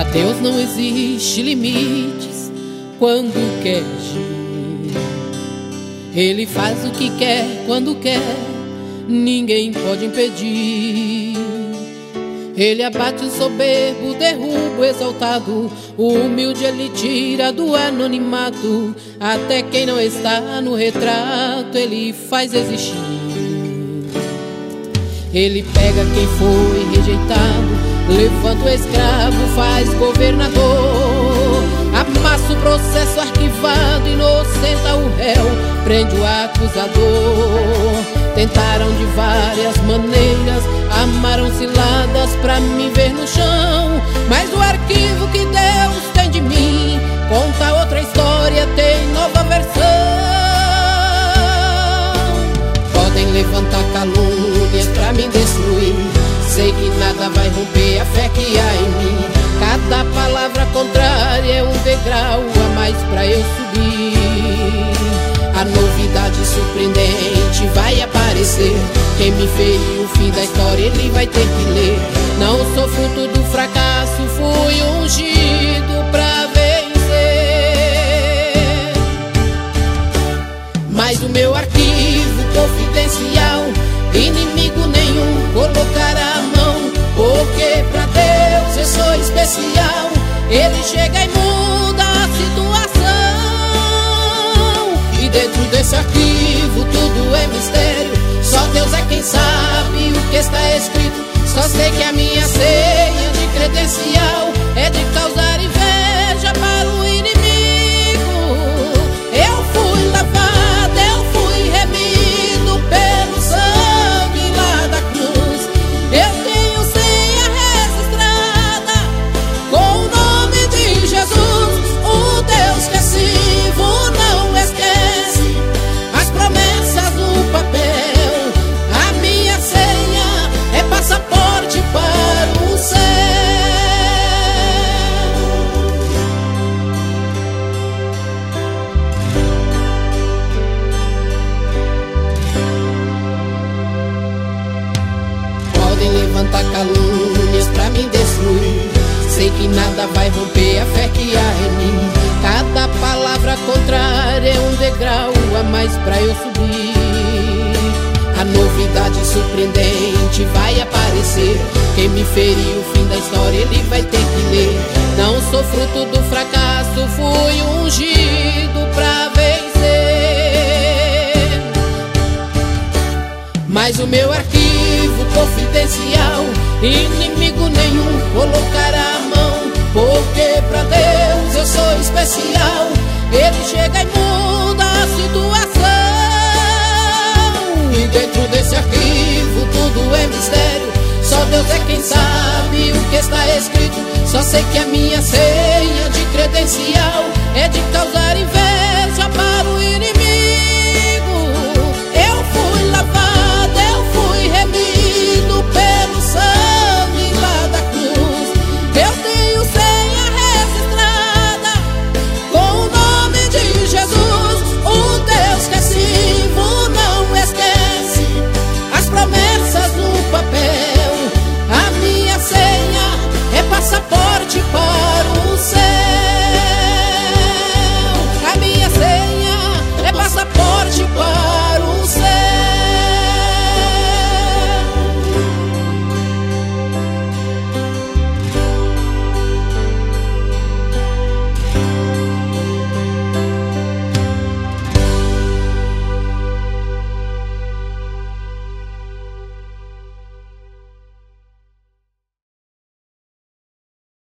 Deus não existe limites quando quer agir. Ele faz o que quer, quando quer, ninguém pode impedir. Ele abate o soberbo, derruba o exaltado, o humilde ele tira do anonimato. Até quem não está no retrato ele faz existir. Ele pega quem foi rejeitado, levanta o escravo, faz governador. Amassa o processo arquivado, inocenta o réu, prende o acusador. Tentaram de várias maneiras, amaram ciladas pra me ver no chão. Mas o arquivo que Deus tem de mim conta outra história, tem nova versão. Podem levantar calúnias pra me destruir, sei que nada vai romper a fé que há em mim. Cada palavra contrária é um degrau a mais pra eu subir. A novidade surpreendente vai aparecer. Quem me feriu, o fim da história ele vai ter que ler. Não sou fruto do fracasso, fui ungido pra vencer. Mas o meu arquivo confidencial inimigo nenhum colocará a mão, porque pra Deus eu sou especial. Ele chega e muda a situação. E dentro desse arquivo tudo é mistério, só Deus é quem sabe o que está escrito. Só sei que a minha senha de credencial é de causar inveja para o inimigo. Eu fui lavado, eu fui remido pelo sangue lá da cruz. Eu tenho senha registrada com o nome de Jesus. O Deus que é vivo não esquece as promessas no papel. A minha senha é passaporte para o céu. Podem levantar calúnias pra me destruir, sei que nada vai romper a fé que há em mim. Cada palavra contrária é um degrau a mais pra eu subir. A novidade surpreendente vai aparecer. Quem me feriu, o fim da história ele vai ter que ler. Não sou fruto do fracasso, fui ungido pra vencer. Mas o meu arquivo confidencial inimigo nenhum colocará a mão, porque pra Deus eu sou especial. Ele chega e muda a situação. E dentro desse arquivo tudo é mistério, só Deus é quem sabe o que está escrito. Só sei que a minha senha de credencial é de causar inveja